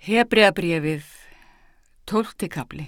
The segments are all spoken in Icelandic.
Hebreabréfið, 12. kafli.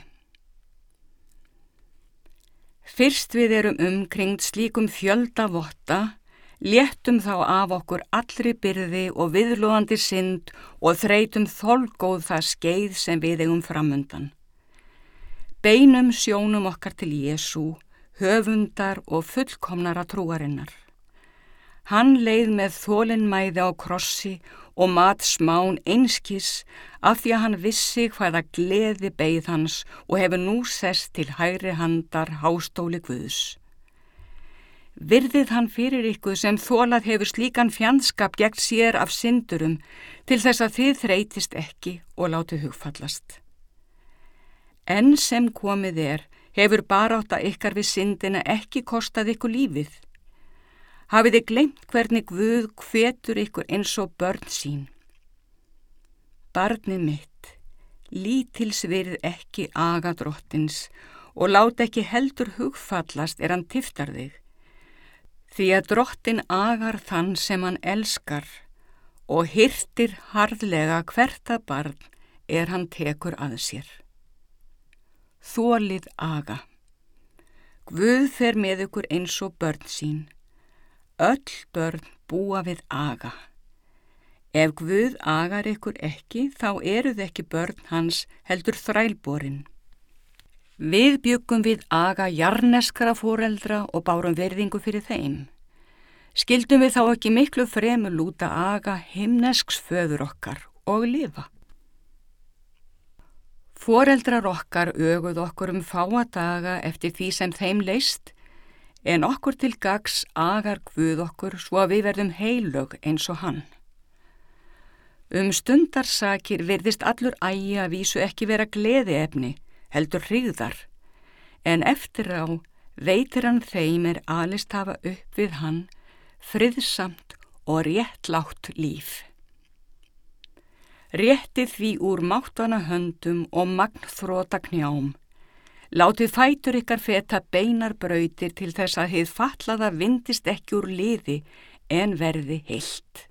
Fyrst við erum umkringd slíkum fjölda votta, léttum þá af okkur allri byrði og viðloðandi synd og þreytum þolgóð það skeið sem við eigum framundan. Beinum sjónum okkar til Jesú, höfundar og fullkomnara trúarinnar. Hann leið með þolinmæði á krossi og mat smán einskis af því að hann vissi hvaða gleði beið hans og hefur nú sest til hægri handar hástóli Guðs. Virðið hann fyrir ykkur sem þolað hefur slíkan fjandskap gegn sér af syndurum til þess að þið þreytist ekki og látið hugfallast. Enn sem komið hefur barátta ykkar við syndina ekki kostað ykkur lífið. Hafið þið gleymt hvernig Guð hvetur ykkur eins og börn sín. Barnið mitt, lítils virð ekki aga drottins og lát ekki heldur hugfallast hann tiftar þig. Því að drottin agar þann sem hann elskar og hirtir harðlega hvert að barn hann tekur að sér. Þolið aga. Guð fer með ykkur eins og börn sín. Öll börn búa við aga. Ef Guð agar ykkur ekki, þá eruð ekki börn hans heldur þrælborin. Við bjuggum við aga jarneskra foreldra og bárum virðingu fyrir þeim. Skildum við þá ekki miklu fremur lúta aga himnesks föður okkar og lifa. Foreldrar okkar öguð okkur fáa daga eftir því sem þeim leist, en okkur til gagns agar Guð okkur svo að við verðum heilög eins og hann. Stundarsakir virðist allur ægi að vísu ekki vera gleðiefni, heldur hryggðar, en eftir á veitir hann þeim alist hafa upp við hann friðsamt og réttlátt líf. Réttið því úr máttvana höndum og magnþrota knjám. Látið fætur ykkar feta beinar brautir til þess að hið fatlaða vindist ekki úr liði en verði heilt.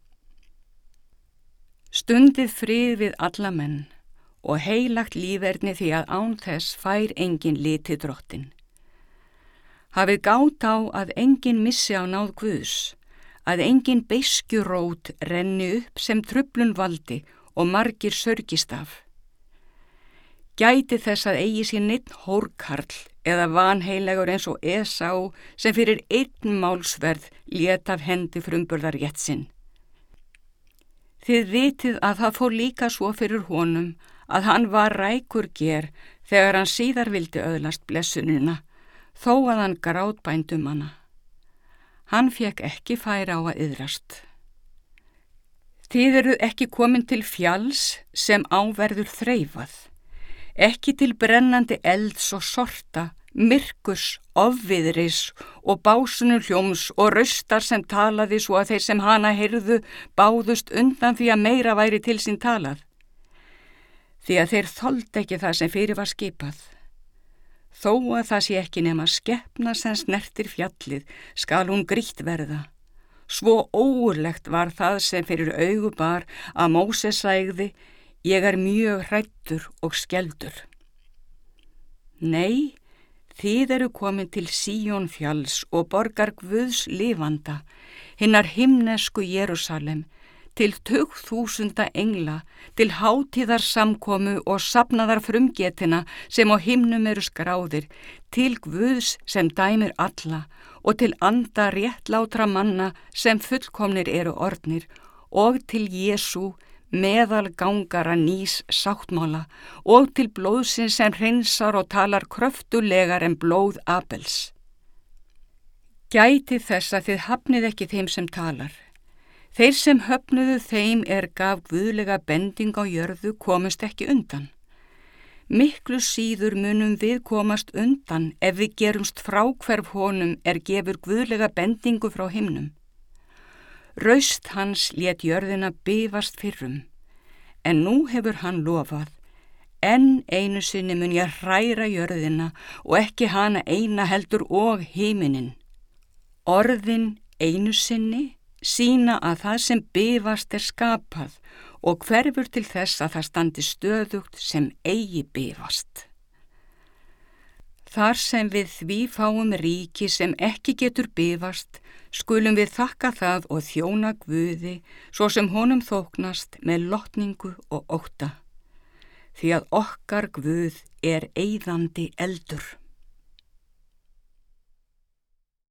Stundið frið við alla menn og heilagt líferni því að án þess fær engin liti drottin. Hafið gát á að engin missi á náð Guðs, að engin beiskjurót renni upp sem truflun valdi og margir sörgist af. Gæti þess að eigi sér neinn hórkarl eða vanheilegur eins og Esá sem fyrir einn málsverð lét af hendi frumburðarrétt sinn. Þið vitið að það fór líka svo fyrir honum að hann var rækur ger þegar hann síðar vildi öðlast blessunina, þó að hann grátbændum hana. Hann fékk ekki færa á að iðrast. Þið eruð ekki komin til fjalls sem áverður þreifað, ekki til brennandi elds og sorta, myrkurs, ofviðris og básunu hljóms og raustar sem talaði svo að þeir sem hana heyrðu báðust undan því að meira væri til sín talað. Því að þeir þoldu ekki það sem fyrir var skipað. Þó að það sé ekki nema skepna sem snertir fjallið, skal hún grýtt verða. Svo ógurlegt var það sem fyrir augu bar að Móses sagði: Ég mjög hræddur og skelfdur. Nei, þið eru komin til Síón fjalls og borgar Guðs lifanda, hinnar himnesku Jerúsalem, til 20.000 engla, til hátíðar samkomu og safnaðar frumgetina sem á himnum eru skráðir, til Guðs sem dæmir alla og til anda réttlátra manna sem fullkomnir eru orðnir og til Jesú, meðal gangara nýs sáttmála og til blóðsins sem hreinsar og talar kröftulegar en blóð Abels. Gæti þess að þið hafnið ekki þeim sem talar. Þeir sem höfnuðu þeim gaf guðlega bending á jörðu komust ekki undan. Miklu síður munum við komast undan ef við gerumst fráhverf honum gefur guðlega bendingu frá himnum. Raust hans lét jörðina bifast fyrrum, en nú hefur hann lofað: enn einu sinni mun ég hræra jörðina og ekki hana eina heldur og himinin. Orðin einu sinni sýna að það sem bifast skapað og hverfur til þess að það standi stöðugt sem eigi bifast. Þar sem við því fáum ríki sem ekki getur bifast, skulum við þakka það og þjóna Guði, svo sem honum þóknast með lotningu og ótta, því að okkar Guð er eyðandi eldur.